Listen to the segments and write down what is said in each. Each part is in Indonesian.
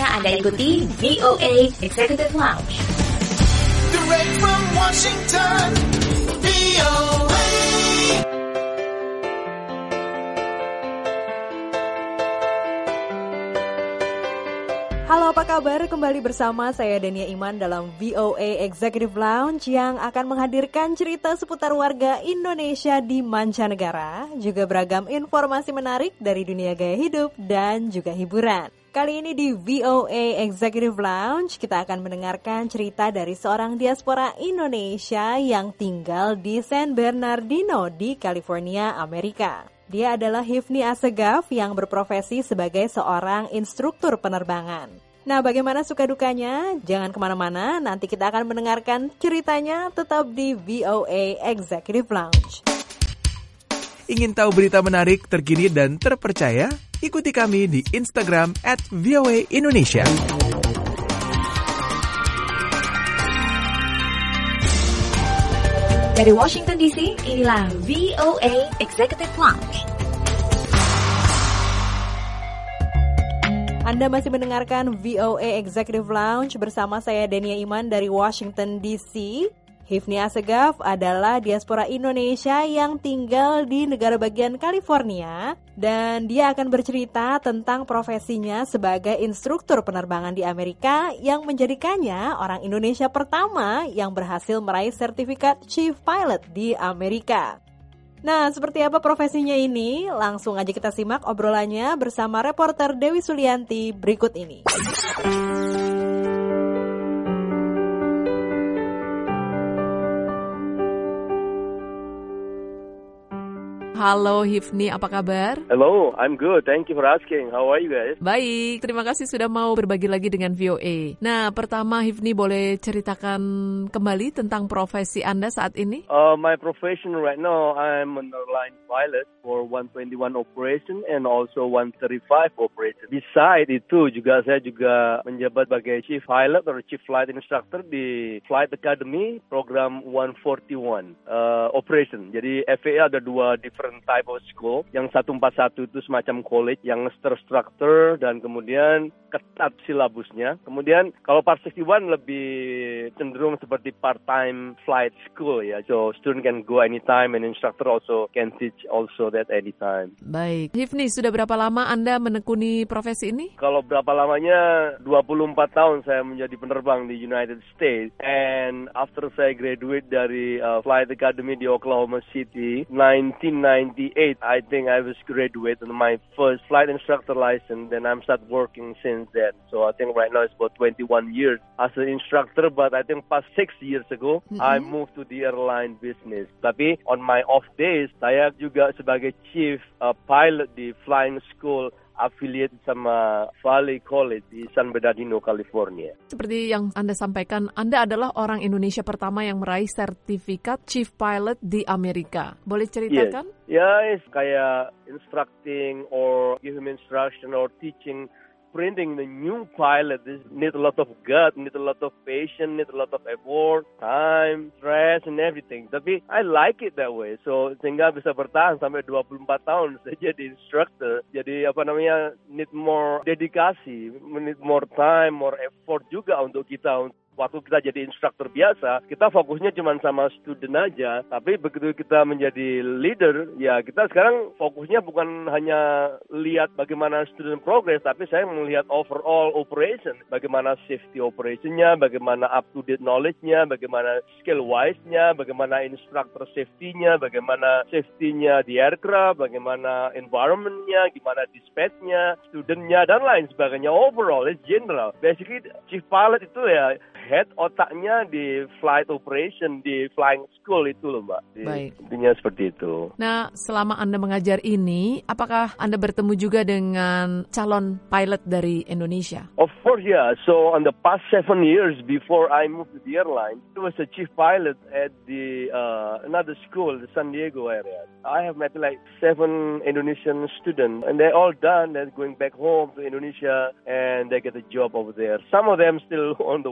Anda ikuti VOA Executive Lounge. Direct from Washington, VOA. Halo, apa kabar? Kembali bersama saya Dania Iman dalam VOA Executive Lounge yang akan menghadirkan cerita seputar warga Indonesia di mancanegara, juga beragam informasi menarik dari dunia gaya hidup dan juga hiburan. Kali ini di VOA Executive Lounge kita akan mendengarkan cerita dari seorang diaspora Indonesia yang tinggal di San Bernardino di California, Amerika. Dia adalah Hifni Assegaf yang berprofesi sebagai seorang instruktur penerbangan. Nah, bagaimana suka dukanya? Jangan kemana-mana, nanti kita akan mendengarkan ceritanya tetap di VOA Executive Lounge. Ingin tahu berita menarik, terkini, dan terpercaya? Ikuti kami di Instagram @VOA Indonesia. Dari Washington DC, inilah VOA Executive Lounge. Anda masih mendengarkan VOA Executive Lounge bersama saya Dania Iman dari Washington DC. Hifni Assegaf adalah diaspora Indonesia yang tinggal di negara bagian California dan dia akan bercerita tentang profesinya sebagai instruktur penerbangan di Amerika yang menjadikannya orang Indonesia pertama yang berhasil meraih sertifikat Chief Pilot di Amerika. Nah, seperti apa profesinya ini? Langsung aja kita simak obrolannya bersama reporter Dewi Sulianti berikut ini. Halo Hifni, apa kabar? Hello, I'm good. Thank you for asking. How are you guys? Baik, terima kasih sudah mau berbagi lagi dengan VOA. Nah, pertama Hifni boleh ceritakan kembali tentang profesi Anda saat ini? My profession right now, I'm an airline pilot for 121 operation and also 135 operation. Besides itu saya juga menjabat sebagai Chief Pilot atau Chief Flight Instructor di Flight Academy program 141 operation. Jadi FAA ada dua different type of school. Yang 141 itu semacam college yang terstruktur dan kemudian ketat silabusnya. Kemudian kalau Part 61 lebih cenderung seperti part-time flight school ya. So student can go anytime and instructor also can teach also that anytime. Baik. Hifni, sudah berapa lama Anda menekuni profesi ini? Kalau berapa lamanya, 24 tahun saya menjadi penerbang di United States. And after saya graduate dari Flight Academy di Oklahoma City, 1998, I think I was graduate on my first flight instructor license. Then I'm start working since then. So I think right now it's about 21 years as an instructor. But I think past 6 years ago, I moved to the airline business. Tapi on my off days, saya juga sebagai chief pilot di flying school affiliate sama Valley College di San Bernardino, California. Seperti yang Anda sampaikan, Anda adalah orang Indonesia pertama yang meraih sertifikat Chief Pilot di Amerika. Boleh ceritakan? Yes, kayak instructing or give him instruction or teaching. Printing the new pilot, this need a lot of gut, need a lot of patience, need a lot of effort, time, stress, and everything. Tapi I like it that way. So sehingga bisa bertahan sampai 24 tahun saya jadi instructor. Jadi need more dedikasi, need more time, more effort juga untuk kita. Waktu kita jadi instruktur biasa, kita fokusnya cuma sama student aja. Tapi begitu kita menjadi leader, ya kita sekarang fokusnya bukan hanya lihat bagaimana student progress, tapi saya melihat overall operation. Bagaimana safety operationnya, bagaimana up-to-date knowledge-nya, bagaimana skill-wise-nya, bagaimana instructor safety-nya, bagaimana safety-nya di aircraft, bagaimana environment-nya, gimana dispatch-nya, student-nya, dan lain sebagainya. Overall, it's general. Basically, chief pilot itu ya head otaknya di flight operation, di flying school itu loh Mbak. Baik. Intinya seperti itu. Nah, selama Anda mengajar ini, apakah Anda bertemu juga dengan calon pilot dari Indonesia? Of course, yeah. So on the past 7 years before I moved to the airline, I was a chief pilot at the another school, the San Diego area. I have met like 7 Indonesian students, and they're all done. They're going back home to Indonesia, and they get a job over there. Some of them still on the waiting.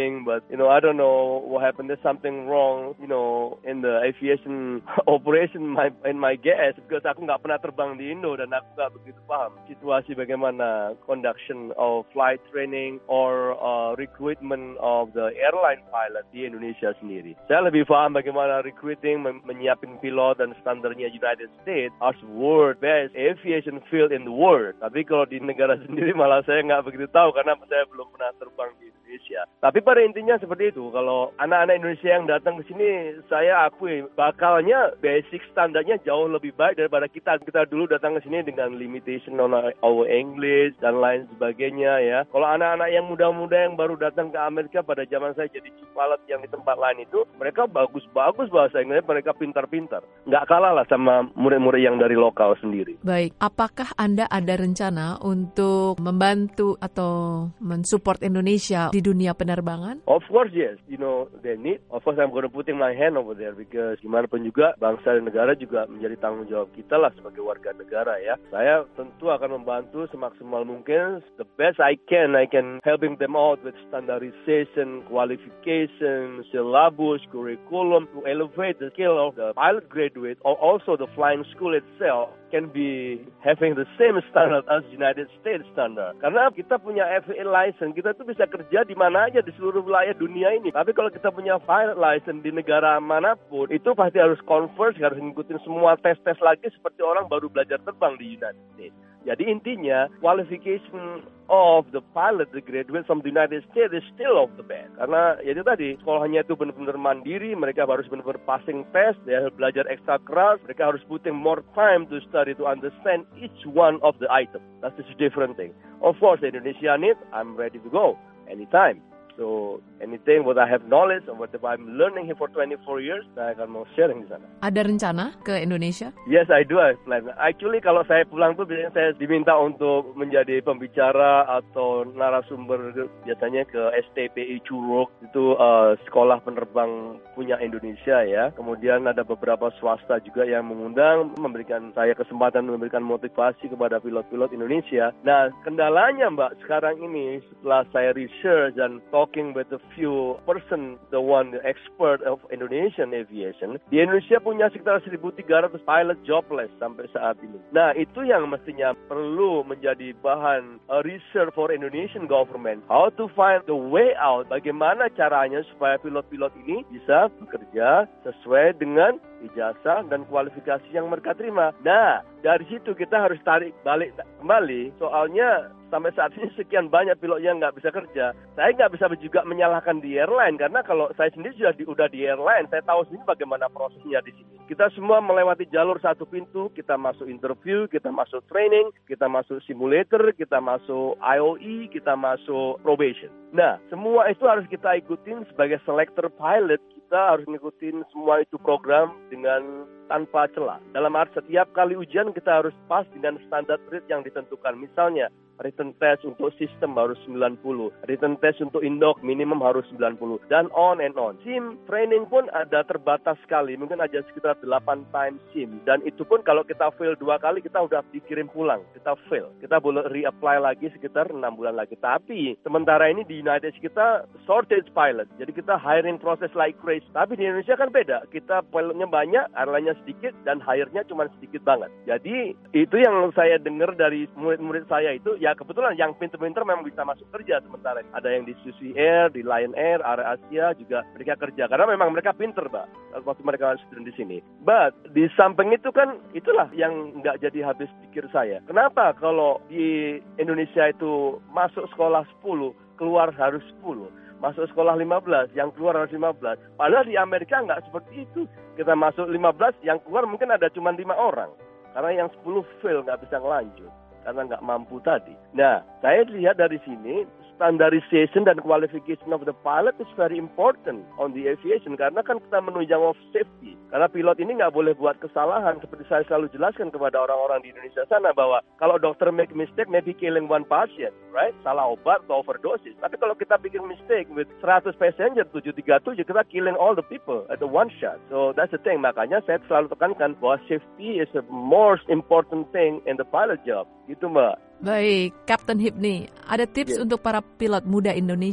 doing, but I don't know what happened. There's something wrong, in the aviation operation in my guess, because aku nggak pernah terbang di Indo dan aku nggak begitu paham situasi bagaimana conduction of flight training or recruitment of the airline pilot di Indonesia sendiri. Saya lebih paham bagaimana recruiting, menyiapin pilot dan standarnya United States as world best aviation field in the world. Tapi kalau di negara sendiri malah saya nggak begitu tahu karena saya belum pernah terbang di Indonesia. Tapi pada intinya seperti itu. Kalau anak-anak Indonesia yang datang ke sini, saya akui bakalnya basic standarnya jauh lebih baik daripada kita. Kita dulu datang ke sini dengan limitation on our English dan lain sebagainya ya. Kalau anak-anak yang muda-muda yang baru datang ke Amerika pada zaman saya jadi pilot yang di tempat lain itu, mereka bagus-bagus bahasa Inggrisnya, mereka pintar-pintar. Nggak kalah lah sama murid-murid yang dari lokal sendiri. Baik, apakah Anda ada rencana untuk membantu atau mensupport Indonesia di dunia penerbangan? Of course, yes. They need. Of course, I'm going to putting my hand over there because gimana pun juga bangsa dan negara juga menjadi tanggung jawab kita lah sebagai warga negara ya. Saya tentu akan membantu semaksimal mungkin. The best I can helping them out with standardization, qualification, syllabus, curriculum to elevate the skill of the pilot graduate or also the flying school itself can be having the same standard as United States standard. Karena kita punya FAA license, kita tuh bisa kerja di mana aja di seluruh wilayah dunia ini. Tapi kalau kita punya pilot license di negara manapun, itu pasti harus converse, harus ngikutin semua tes-tes lagi seperti orang baru belajar terbang di United States. Jadi intinya, qualification of the pilot, the graduate from the United States is still of the best. Karena ya itu tadi, sekolahnya itu benar-benar mandiri, mereka harus benar-benar passing test, dia harus belajar ekstra keras, mereka harus putting more time to study to understand each one of the item. That's a different thing. Of course, the Indonesia need, I'm ready to go anytime. So, anything what I have knowledge or whatever I'm learning here for 24 years, saya akan mau sharing di sana. Ada rencana ke Indonesia? Yes, I do. I plan. Actually, kalau saya pulang tuh biasanya saya diminta untuk menjadi pembicara atau narasumber biasanya ke STPI Curug, itu sekolah penerbang punya Indonesia ya. Kemudian ada beberapa swasta juga yang mengundang, memberikan saya kesempatan memberikan motivasi kepada pilot-pilot Indonesia. Nah, kendalanya Mbak sekarang ini setelah saya research dan talking with a few person, the expert of Indonesian aviation, di Indonesia punya sekitar 1.300 pilot jobless sampai saat ini. Nah, itu yang mestinya perlu menjadi bahan research for Indonesian government. How to find the way out, bagaimana caranya supaya pilot-pilot ini bisa bekerja sesuai dengan ijazah dan kualifikasi yang mereka terima. Nah, dari situ kita harus tarik balik kembali, soalnya sampai saat ini sekian banyak pilot yang nggak bisa kerja. Saya nggak bisa juga menyalahkan di airline, karena kalau saya sendiri sudah di airline, saya tahu sendiri bagaimana prosesnya di sini. Kita semua melewati jalur satu pintu, kita masuk interview, kita masuk training, kita masuk simulator, kita masuk IOE, kita masuk probation. Nah, semua itu harus kita ikutin sebagai selector pilot. Kita harus ngikutin semua itu program dengan tanpa celah. Dalam arti setiap kali ujian kita harus pas dengan standar rate yang ditentukan. Misalnya, written test untuk sistem harus 90, written test untuk indok minimum harus 90, dan on and on. SIM training pun ada terbatas sekali, mungkin aja sekitar 8 times SIM, dan itu pun kalau kita fail 2 kali kita udah dikirim pulang, kita fail. Kita boleh reapply lagi sekitar 6 bulan lagi. Tapi sementara ini di United States kita shortage pilot, jadi kita hiring proses like crazy. Tapi di Indonesia kan beda, kita pilotnya banyak, airline-nya sedikit, dan hire-nya cuma sedikit banget. Jadi itu yang saya dengar dari murid-murid saya itu, ya kebetulan yang pintar-pintar memang bisa masuk kerja sementara. Ada yang di Susi Air, di Lion Air, Area Asia juga mereka kerja. Karena memang mereka pintar, Mbak, waktu mereka student di sini. But di samping itu kan, itulah yang nggak jadi habis pikir saya. Kenapa kalau di Indonesia itu masuk sekolah 10, keluar harus 10. Masuk sekolah 15, yang keluar harus 15. Padahal di Amerika nggak seperti itu. Kita masuk 15, yang keluar mungkin ada cuma 5 orang. Karena yang 10 fail, nggak bisa ngelanjut. Karena nggak mampu tadi. Nah, saya lihat dari sini, standardization dan qualification of the pilot is very important on the aviation. Karena kan kita menunjang of safety. Karena pilot ini nggak boleh buat kesalahan. Seperti saya selalu jelaskan kepada orang-orang di Indonesia sana, bahwa kalau dokter make mistake, maybe killing one patient, right? Salah obat atau overdosis. Tapi kalau kita bikin mistake with 100 passenger, 737, kita killing all the people at the one shot. So that's the thing. Makanya saya selalu tekankan bahwa safety is the most important thing in the pilot job. Gitu, Mbak. Baik, Kapten Hipni, ada tips untuk para pilot muda Indonesia?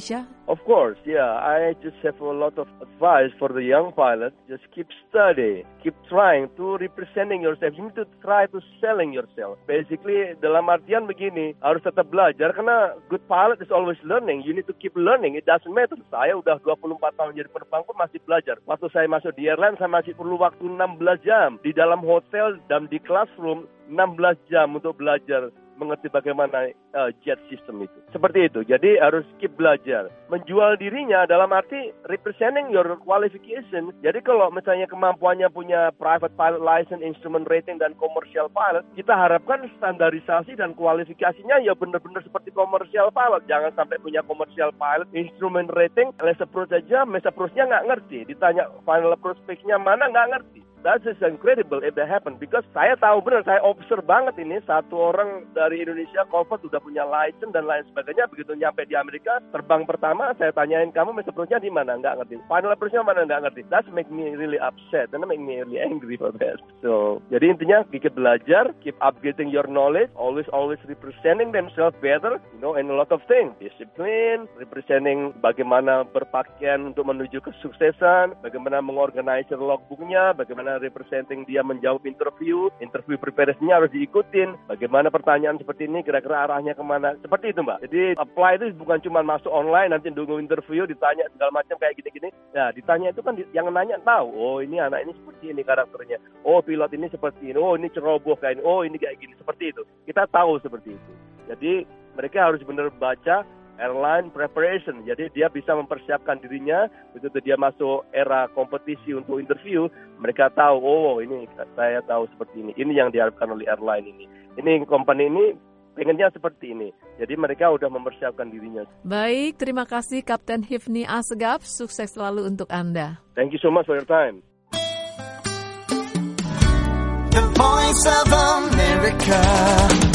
Of course, yeah. I just have a lot of advice for the young pilot. Just keep study, keep trying to representing yourself. You need to try to selling yourself. Basically, dalam artian begini, harus tetap belajar karena good pilot is always learning. You need to keep learning. It doesn't matter. Saya udah 24 tahun jadi penerbang pun masih belajar. Waktu saya masuk di airline, saya masih perlu waktu 16 jam di dalam hotel dan di classroom 16 jam untuk belajar mengerti bagaimana jet system itu. Seperti itu. Jadi harus keep belajar. Menjual dirinya dalam arti representing your qualification. Jadi kalau misalnya kemampuannya punya private pilot license, instrument rating, dan commercial pilot, kita harapkan standarisasi dan kualifikasinya ya benar-benar seperti commercial pilot. Jangan sampai punya commercial pilot, instrument rating, les approach aja, mes approach-nya nggak ngerti. Ditanya final approach specs-nya mana, nggak ngerti. That's just incredible if that happen. Because saya tahu benar, saya observe banget ini, satu orang dari Indonesia, Comfort, udah punya license dan lain sebagainya. Begitu nyampe di Amerika, terbang pertama, saya tanyain, kamu mes approach-nya di mana? Nggak ngerti. Final approach-nya mana? Nggak ngerti. That's make me really upset. And make me really angry for that. So, jadi intinya, keep belajar, keep upgrading your knowledge, always representing themselves better, in a lot of things. Discipline, representing bagaimana berpakaian untuk menuju kesuksesan, bagaimana mengorganisir logbooknya, bagaimana representing dia menjawab interview preparation-nya harus diikutin. Bagaimana pertanyaan seperti ini kira-kira arahnya kemana. Seperti itu, Mbak. Jadi apply itu bukan cuma masuk online nanti nunggu interview ditanya segala macam kayak gini-gini. Nah, ditanya itu kan yang nanya tahu. Oh, ini anak ini seperti ini karakternya. Oh, pilot ini seperti ini. Oh, ini ceroboh kayak ini. Oh, ini kayak gini. Seperti itu. Kita tahu seperti itu. Jadi mereka harus benar baca airline preparation. Jadi dia bisa mempersiapkan dirinya begitu dia masuk era kompetisi untuk interview, mereka tahu, oh ini saya tahu seperti ini. Ini yang diharapkan oleh airline ini. Ini company ini pengennya seperti ini. Jadi mereka udah mempersiapkan dirinya. Baik, terima kasih Kapten Hifni Asegaf. Sukses selalu untuk Anda. Thank you so much for your time. The Voice of America.